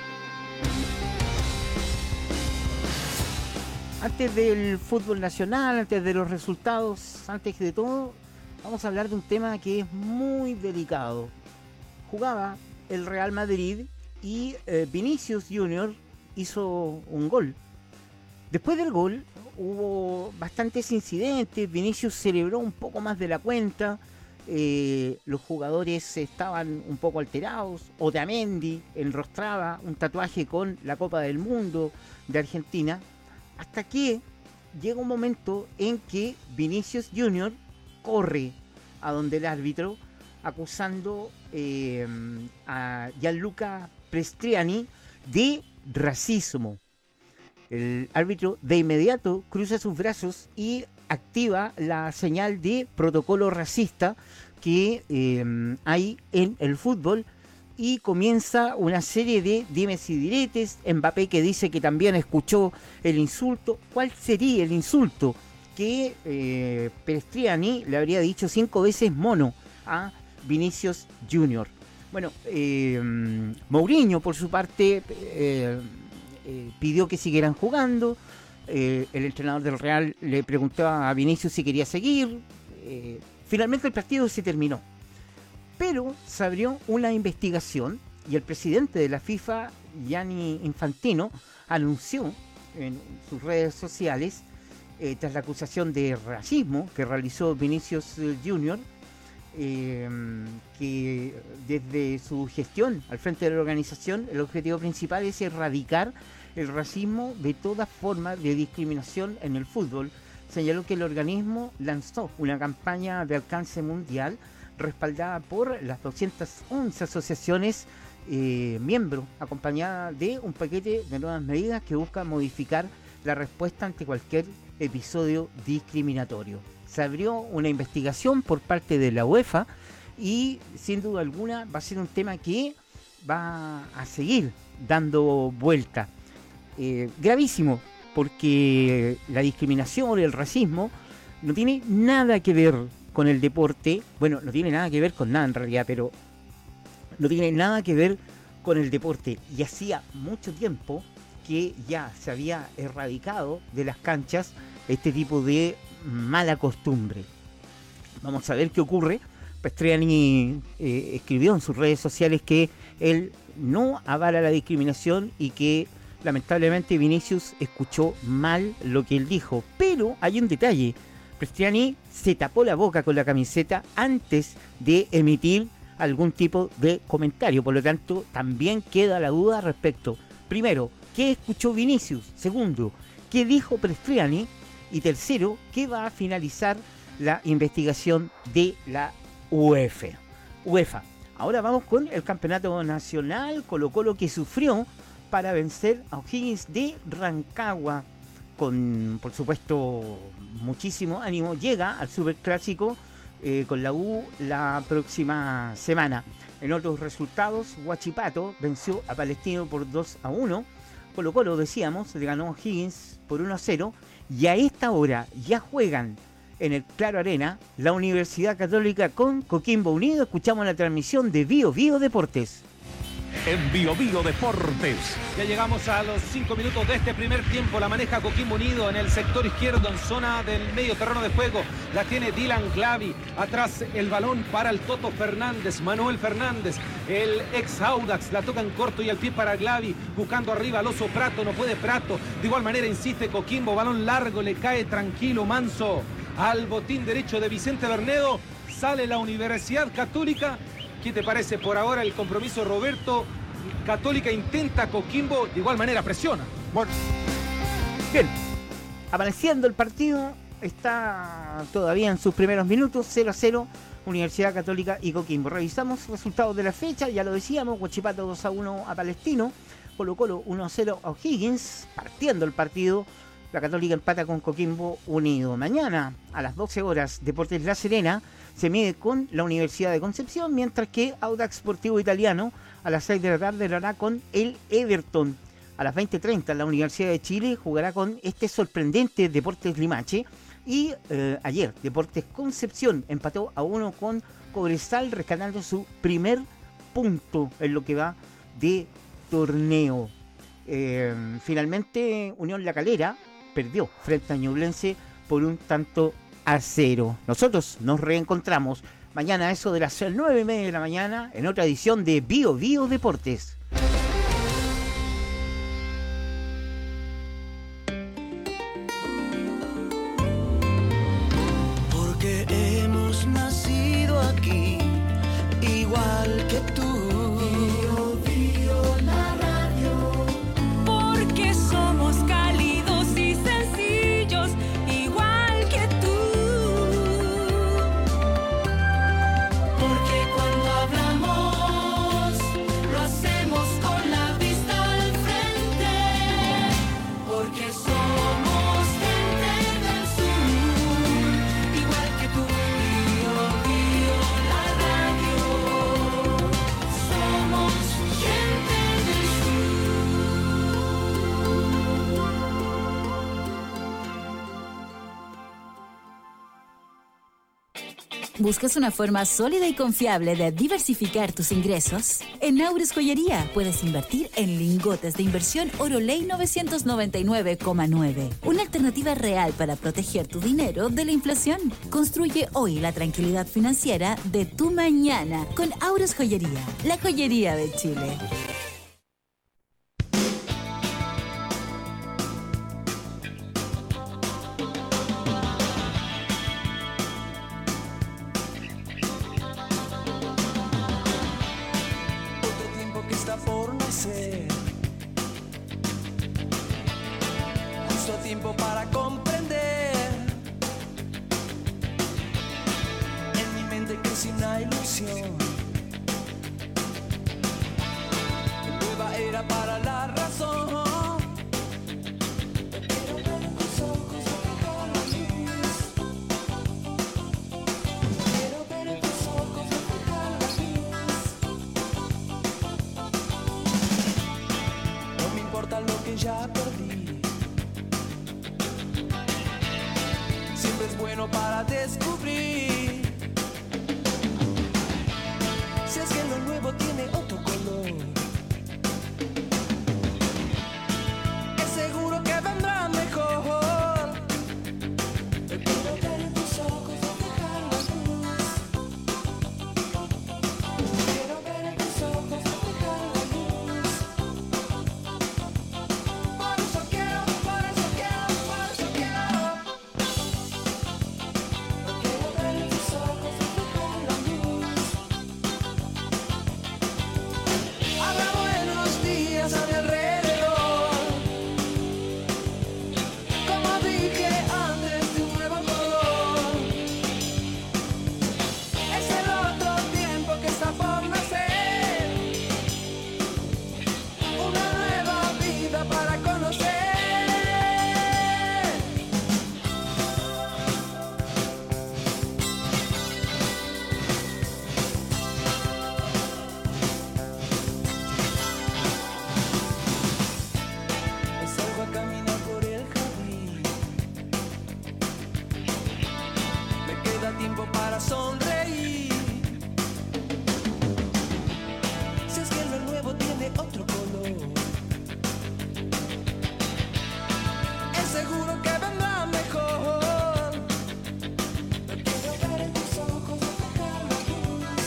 Speaker 14: Antes del fútbol nacional, antes de los resultados, antes de todo, vamos a hablar de un tema que es muy delicado. Jugaba el Real Madrid y eh, Vinicius Junior hizo un gol. Después del gol hubo bastantes incidentes. Vinicius celebró un poco más de la cuenta. Eh, los jugadores estaban un poco alterados. Otamendi enrostraba un tatuaje con la Copa del Mundo de Argentina. Hasta que llega un momento en que Vinicius Junior corre a donde el árbitro, acusando eh, a Gianluca Prestriani de racismo. El árbitro de inmediato cruza sus brazos y activa la señal de protocolo racista que eh, hay en el fútbol y comienza una serie de dimes y diretes. Mbappé que dice que también escuchó el insulto. ¿Cuál sería el insulto? Que eh, Pellestrani le habría dicho cinco veces mono a Vinicius Junior. Bueno, eh, Mourinho por su parte eh, eh, pidió que siguieran jugando. Eh, el entrenador del Real le preguntó a Vinicius si quería seguir. Eh, finalmente el partido se terminó. Pero se abrió una investigación y el presidente de la FIFA, Gianni Infantino, anunció en sus redes sociales, eh, tras la acusación de racismo que realizó Vinicius Junior, eh, que desde su gestión al frente de la organización, el objetivo principal es erradicar el racismo de toda forma de discriminación en el fútbol. Señaló que el organismo lanzó una campaña de alcance mundial respaldada por las doscientas once asociaciones eh, miembros, acompañada de un paquete de nuevas medidas que busca modificar la respuesta ante cualquier episodio discriminatorio. Se abrió una investigación por parte de la UEFA y sin duda alguna va a ser un tema que va a seguir dando vuelta. Eh, gravísimo, porque la discriminación, el racismo, no tiene nada que ver con el deporte. Bueno, no tiene nada que ver con nada en realidad, pero no tiene nada que ver con el deporte. Y hacía mucho tiempo que ya se había erradicado de las canchas este tipo de mala costumbre. Vamos a ver qué ocurre. Pellestrani eh, escribió en sus redes sociales que él no avala la discriminación y que lamentablemente Vinicius escuchó mal lo que él dijo. Pero hay un detalle. Pellestrani se tapó la boca con la camiseta antes de emitir algún tipo de comentario. Por lo tanto, también queda la duda respecto, primero, ¿qué escuchó Vinicius? Segundo, ¿qué dijo Pellestrani? Y tercero, ¿qué va a finalizar la investigación de la UEFA? UEFA. Ahora vamos con el campeonato nacional. Colo-Colo que sufrió para vencer a O'Higgins de Rancagua. Con, por supuesto, muchísimo ánimo. Llega al Superclásico eh, con la U la próxima semana. En otros resultados, Huachipato venció a Palestino por dos a uno. Colo-Colo, decíamos, le ganó a O'Higgins por uno a cero. Y a esta hora ya juegan en el Claro Arena la Universidad Católica con Coquimbo Unido. Escuchamos la transmisión de Bio Bio Deportes.
Speaker 16: En Bio Bio Deportes. Ya llegamos a los cinco minutos de este primer tiempo. La maneja Coquimbo Unido en el sector izquierdo, en zona del medio terreno de juego. La tiene Dylan Glavi. Atrás el balón para el Toto Fernández, Manuel Fernández, el ex Audax. La toca en corto y al pie para Glavi. Buscando arriba al Oso Prato. No puede Prato. De igual manera insiste Coquimbo. Balón largo, le cae tranquilo, manso al botín derecho de Vicente Bernedo. Sale la Universidad Católica. ¿Qué te parece por ahora el compromiso, Roberto? Católica intenta, Coquimbo de igual manera presiona.
Speaker 14: Bueno. Bien, apareciendo el partido, está todavía en sus primeros minutos, cero a cero, Universidad Católica y Coquimbo. Revisamos resultados de la fecha, ya lo decíamos, Huachipato dos a uno a Palestino, Colo-Colo uno a cero a O'Higgins, partiendo el partido, la Católica empata con Coquimbo Unido. Mañana, a las doce horas, Deportes La Serena se mide con la Universidad de Concepción, mientras que Audax Sportivo Italiano a las seis de la tarde lo hará con el Everton. A las veinte treinta la Universidad de Chile jugará con este sorprendente Deportes Limache. Y eh, ayer Deportes Concepción empató a uno con Cobresal, rescatando su primer punto en lo que va de torneo. Eh, finalmente Unión La Calera perdió frente a Ñublense por un tanto a cero. Nosotros nos reencontramos mañana a eso de las nueve y media de la mañana en otra edición de Bio Bio Deportes.
Speaker 17: Porque hemos nacido aquí, igual que tú. Bio Bio la radio.
Speaker 18: Porque somos cálidos y sencillos, igual que tú. Porque cuando hablamos, lo hacemos
Speaker 9: ¿Buscas una forma sólida y confiable de diversificar tus ingresos? En Aures Joyería puedes invertir en lingotes de inversión Oroley novecientos noventa y nueve coma nueve. Una alternativa real para proteger tu dinero de la inflación. Construye hoy la tranquilidad financiera de tu mañana con Aures Joyería, la joyería de Chile.
Speaker 17: Justo tiempo para comprender. En mi mente crece una ilusión. Nueva era para la razón. Quiero ver en tus ojos reflejar la luz. Quiero ver en tus ojos reflejar la luz. No me importa lo que ya perdí. Siempre es bueno para descubrir. Si es que lo nuevo tiene otro color, es seguro que vendrá mejor. Quiero ver en tus ojos reflejar la luz. Quiero ver en tus ojos reflejar la luz. Por eso quiero, por eso quiero, por eso quiero. Quiero ver en tus ojos reflejar la luz. Habrá buenos días a mi alrededor. Como dije antes, de un nuevo color. Es el otro tiempo que está por nacer. Una nueva vida para conocer. Salgo a caminar por el jardín. Me queda tiempo para sonreír. Si es que lo nuevo tiene otro color, es seguro que vendrá mejor. Quiero ver en tus ojos reflejar la luz.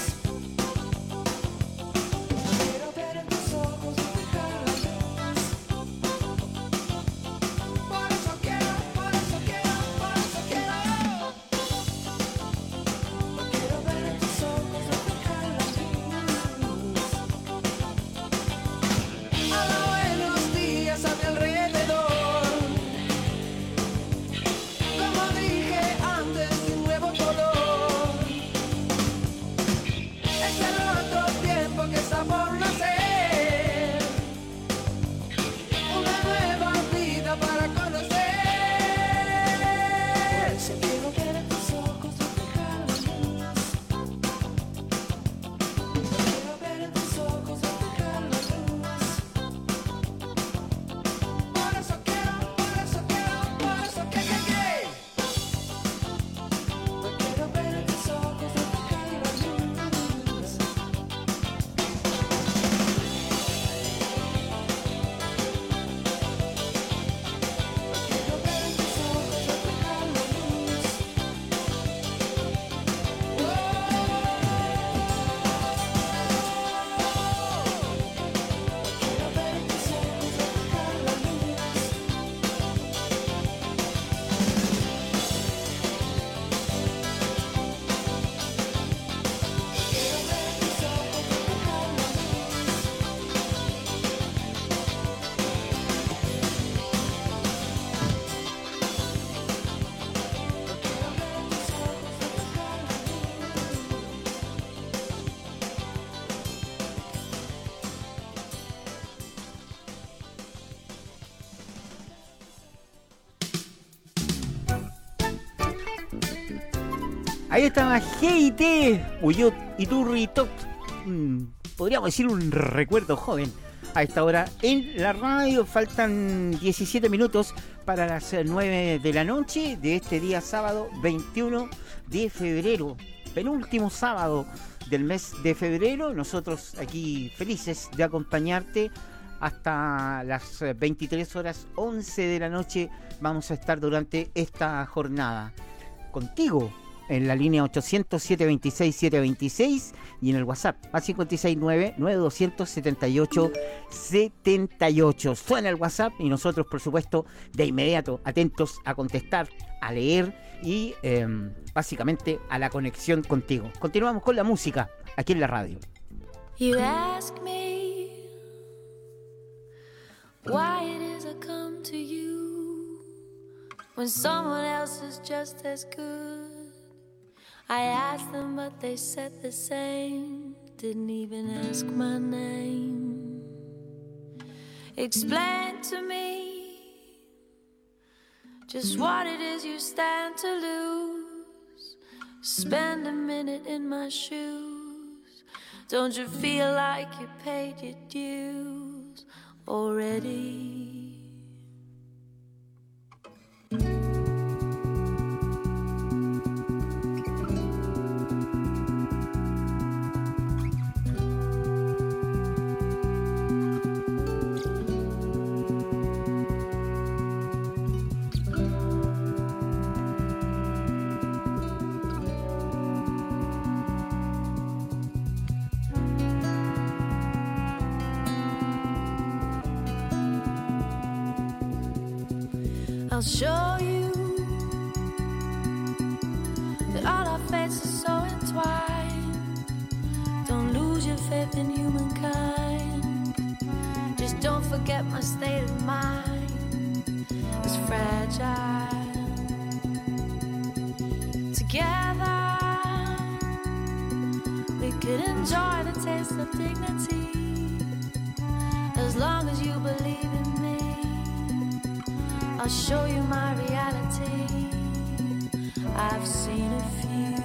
Speaker 17: Quiero ver en tus ojos reflejar la luz. Por eso quiero, por eso quiero, por eso quiero. Quiero ver en tus ojos reflejar la luz. Habrá buenos días a mi alrededor. Como dije antes, de un nuevo color. Es el otro tiempo que está por nacer. Una nueva vida para conocer. Por eso quiero ver en tus ojos reflejar la luz. Quiero ver en tus ojos reflejar la luz. Por eso quiero, por eso quiero, por eso que, que, que. Quiero ver en tus ojos reflejar la luz. Quiero ver en tus ojos reflejar la luz. Quiero ver en tus ojos reflejar la luz. Quiero ver en tus ojos reflejar la
Speaker 14: Ahí estaba G I T, Uyot Iturri Top. Mm, podríamos decir un recuerdo joven. A esta hora en la radio faltan diecisiete minutos para las nueve de la noche de este día sábado veintiuno de febrero. penúltimo sábado del mes de febrero. Nosotros aquí felices de acompañarte hasta las veintitrés horas once de la noche. Vamos a estar durante esta jornada contigo en la línea ochocientos, setecientos veintiséis, setecientos veintiséis y en el WhatsApp más cinco seis nueve, nueve dos cero cero, siete ocho siete ocho. Suena el WhatsApp y nosotros, por supuesto, de inmediato atentos a contestar, a leer y eh, básicamente a la conexión contigo. Continuamos con la música aquí en la radio.
Speaker 18: You ask me why it is I come to you when someone else is just as good. I asked them but they said the same, didn't even ask my name. Explain to me just what it is you stand to lose. Spend a minute in my shoes. Don't you feel like you paid your dues already? I'll show you that all our fates are so entwined. Don't lose your faith in humankind. Just don't forget my state of mind is fragile. Together we could enjoy the taste of dignity as long as you believe in me. I'll show you my reality. I've seen a few.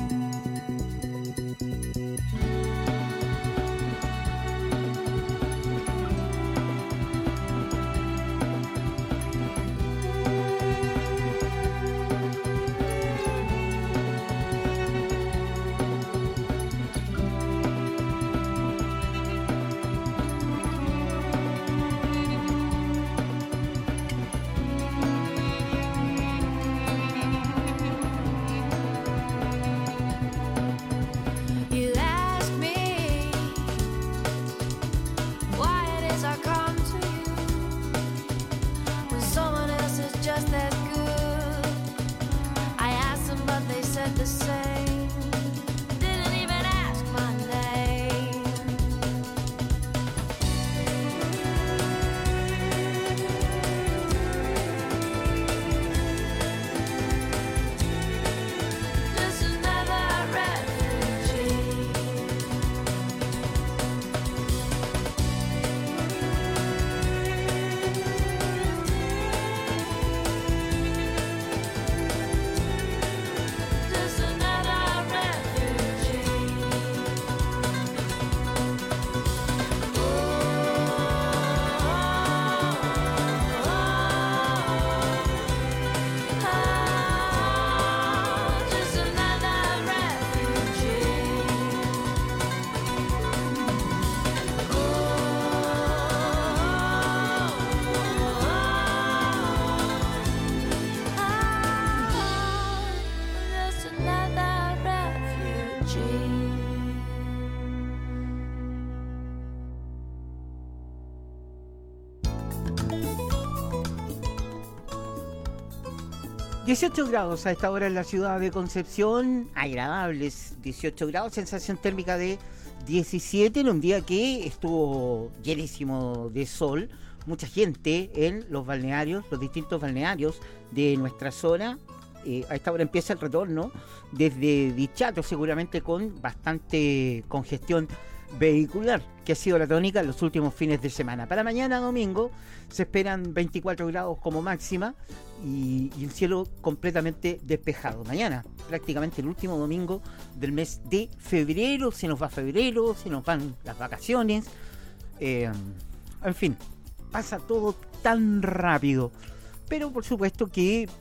Speaker 14: dieciocho grados a esta hora en la ciudad de Concepción, agradables dieciocho grados, sensación térmica de diecisiete en un día que estuvo llenísimo de sol, mucha gente en los balnearios, los distintos balnearios de nuestra zona. Eh, a esta hora empieza el retorno desde Dichato, seguramente con bastante congestión vehicular, que ha sido la tónica en los últimos fines de semana. Para mañana domingo se esperan veinticuatro grados como máxima y, y el cielo completamente despejado. Mañana, prácticamente el último domingo del mes de febrero, se nos va febrero, se nos van las vacaciones, eh, en fin, pasa todo tan rápido, pero por supuesto que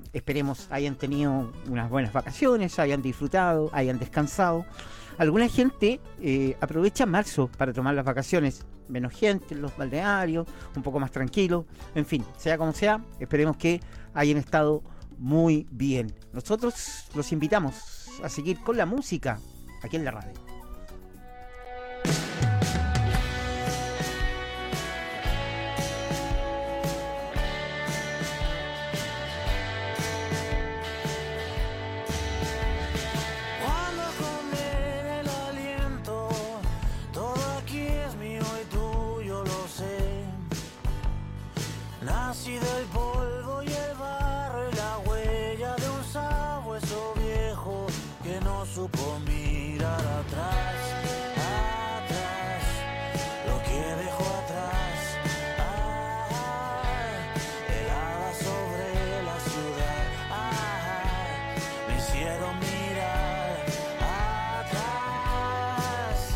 Speaker 14: esperemos hayan tenido unas buenas vacaciones, hayan disfrutado, hayan descansado. Alguna gente eh, aprovecha marzo para tomar las vacaciones, menos gente en los balnearios, un poco más tranquilo, en fin, sea como sea, esperemos que hayan estado muy bien. Nosotros los invitamos a seguir con la música aquí en la radio.
Speaker 17: Nací del polvo y el barro y la huella de un sabueso viejo que no supo mirar atrás, atrás, lo que dejó atrás, ah, helada sobre la ciudad, ah, me hicieron mirar atrás.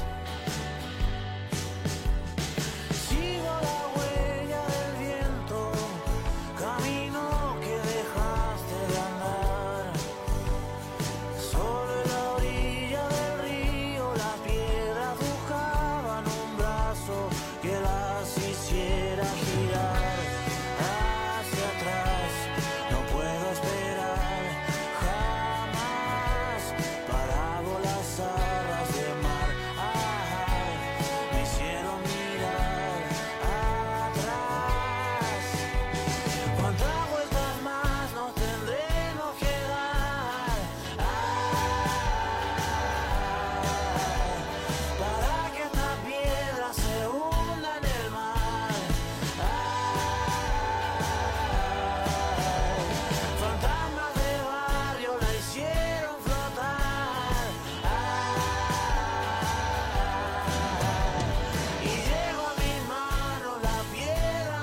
Speaker 17: Sigo la huella del viento, camino que dejaste de andar. Solo en la orilla del río las piedras buscaban un brazo que las hiciera girar. Hacia atrás no puedo esperar jamás. Parado las alas de mar, ah, me hicieron mirar atrás. ¿Cuántas vueltas más nos tendremos que dar, para que esta piedra se hunda en el mar? Fantasmas de barrio la hicieron flotar, y llegó a mis manos la piedra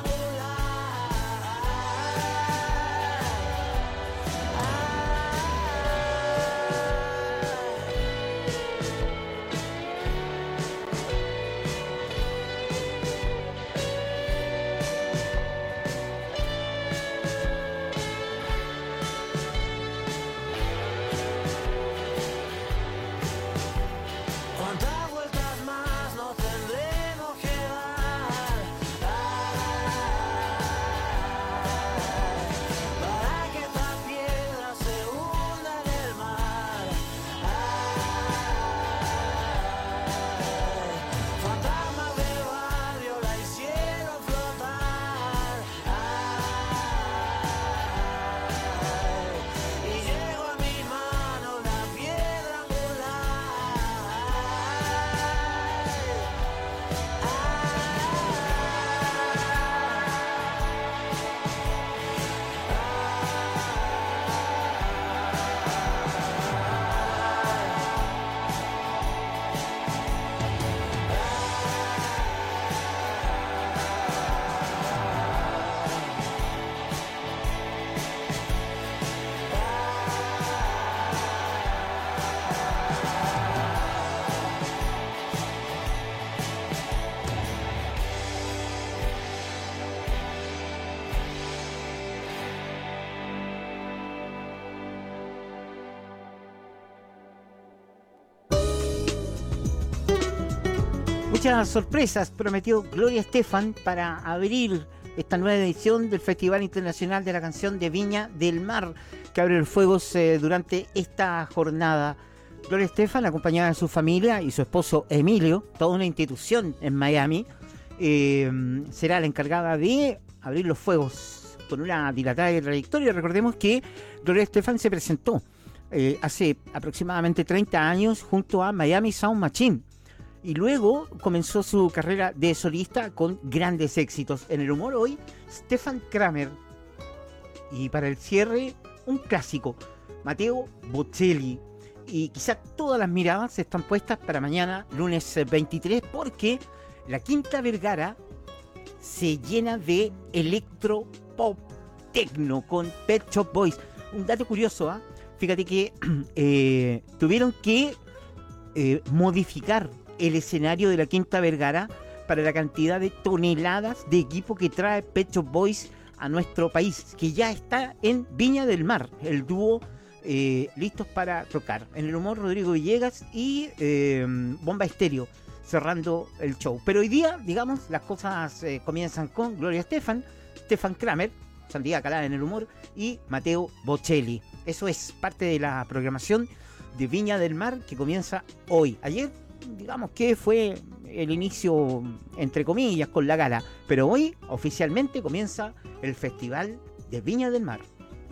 Speaker 17: ¿cuántas vueltas más nos tendremos que dar, para que esta piedra se hunda en el mar? Fantasmas de barrio la hicieron flotar, y llegó a mis manos la piedra
Speaker 14: Muchas sorpresas prometió Gloria Estefan para abrir esta nueva edición del Festival Internacional de la Canción de Viña del Mar, que abre los fuegos eh, durante esta jornada. Gloria Estefan, acompañada de su familia y su esposo Emilio, toda una institución en Miami, eh, será la encargada de abrir los fuegos con una dilatada trayectoria. Recordemos que Gloria Estefan se presentó eh, hace aproximadamente treinta años junto a Miami Sound Machine, y luego comenzó su carrera de solista con grandes éxitos. En el humor hoy, Stefan Kramer. Y para el cierre, un clásico, Matteo Bocelli. Y quizá todas las miradas están puestas para mañana, lunes veintitrés, porque la Quinta Vergara se llena de electro pop techno con Pet Shop Boys. Un dato curioso, ¿ah? ¿eh? Fíjate que eh, tuvieron que eh, modificar el escenario de la Quinta Vergara para la cantidad de toneladas de equipo que trae Pet Shop Boys a nuestro país, que ya está en Viña del Mar, el dúo eh, listos para tocar. En el humor, Rodrigo Villegas y eh, Bomba Estéreo, cerrando el show. Pero hoy día, digamos, las cosas eh, comienzan con Gloria Estefan, Stefan Kramer, Sandía Calada en el humor y Mateo Bocelli. Eso es parte de la programación de Viña del Mar que comienza hoy. Ayer, digamos que fue el inicio, entre comillas, con la gala, pero hoy oficialmente comienza el Festival de Viña del Mar.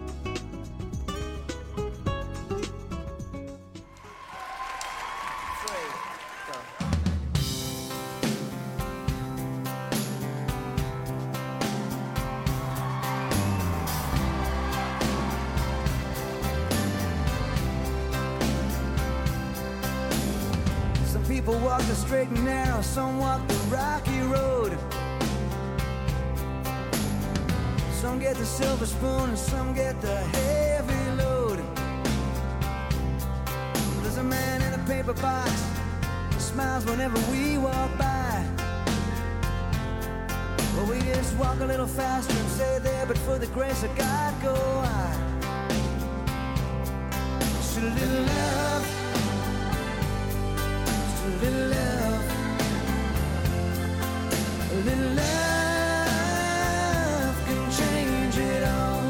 Speaker 17: People walk the straight and narrow, some walk the rocky road. Some get the silver spoon and some get the heavy load. There's a man in a paper box who smiles whenever we walk by. Well, we just walk a little faster and say there, but for the grace of God go I. Just a little love, a little love, a little love can change it all.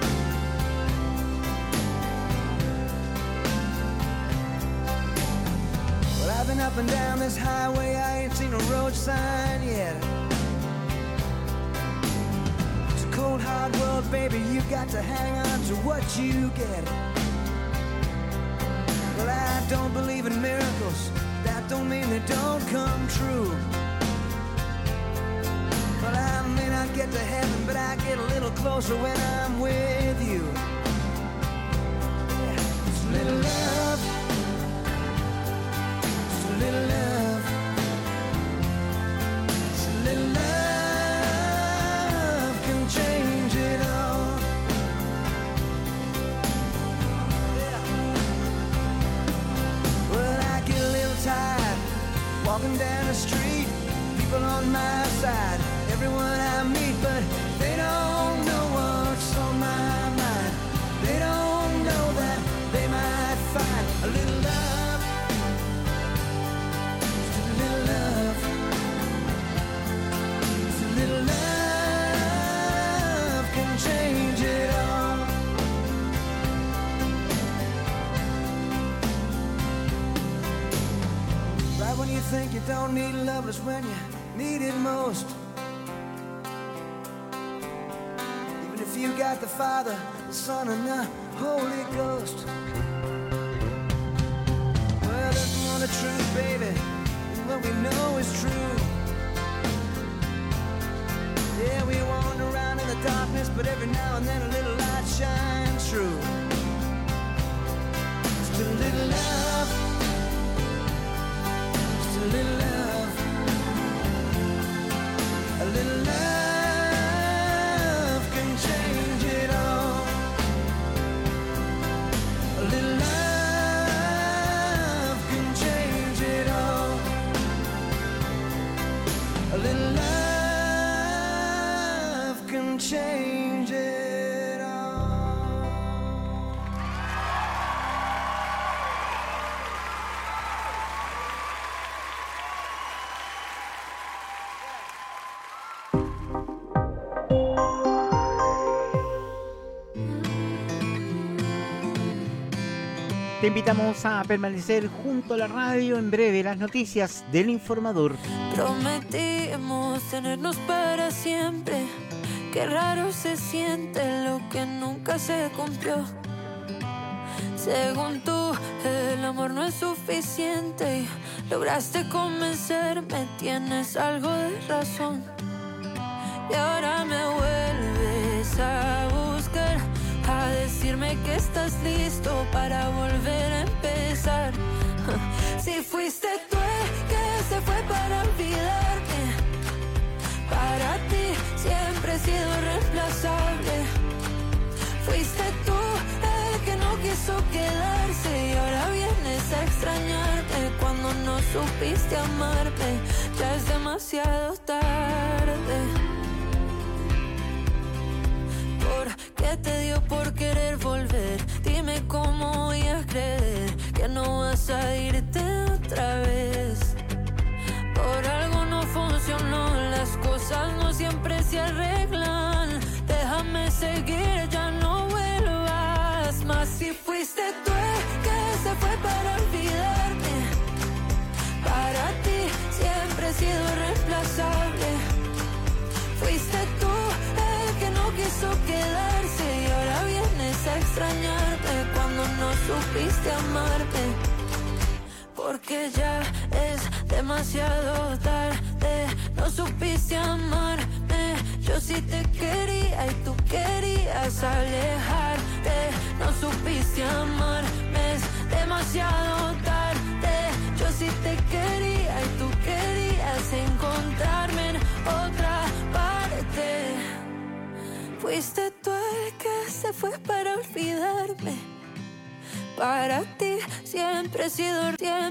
Speaker 17: Well, I've been up and down this highway, I ain't seen a road sign yet. It's a cold hard world, baby, you got to hang on to what you get. Well, I don't believe in miracles, that don't mean they don't come true. Well, I may not get to heaven, but I get a little closer when I'm with you. Yeah, it's a little love, it's a little love, it's a little love can change it all. Yeah. Well, I get a little tired walking down the street, people on my side, everyone I meet, but they don't know what's on my mind. They don't know that they might find a little love, just a little love, just a little love can change it all. Right when you think you don't need love is when you need it most. Even if you got the Father, the Son, and the Holy Ghost. Well, there's one of truth, baby, and what we know is true. Yeah, we wander around in the darkness, but every now and then a little light shines through. Just a little love, just a little love, a little love can change it all. A little love can change it all. A little love can change it all.
Speaker 14: Te invitamos a permanecer junto a la radio. En breve, las noticias del Informador.
Speaker 18: Prometimos tenernos para siempre. Qué raro se siente lo que nunca se cumplió. Según tú, el amor no es suficiente y lograste convencerme, tienes algo de razón. Y ahora me vuelves a buscar, a decirme que estás listo para volver a empezar. Si fuiste tú el que se fue para olvidarte, para ti siempre he sido reemplazable. Fuiste tú el que no quiso quedarse y ahora vienes a extrañarme cuando no supiste amarme. Ya es demasiado tarde. ¿Qué te dio por querer volver? Dime cómo voy a creer que no vas a irte otra vez. Por algo no funcionó, las cosas no siempre se arreglan. Déjame seguir, ya no vuelvas más. Si fuiste tú el que se fue para olvidarme, para ti siempre he sido reemplazable. Fuiste tú el que no quiso quedarse y ahora vienes a extrañarme cuando no supiste amarme. Porque ya es demasiado tarde, no supiste amarme. Yo sí te quería y tú querías alejarte. No supiste amarme, es demasiado tarde. Yo sí te quería y tú querías encontrarme en otra parte. Fuiste tú el que se fue para olvidarme. Para ti siempre he sido tiempo.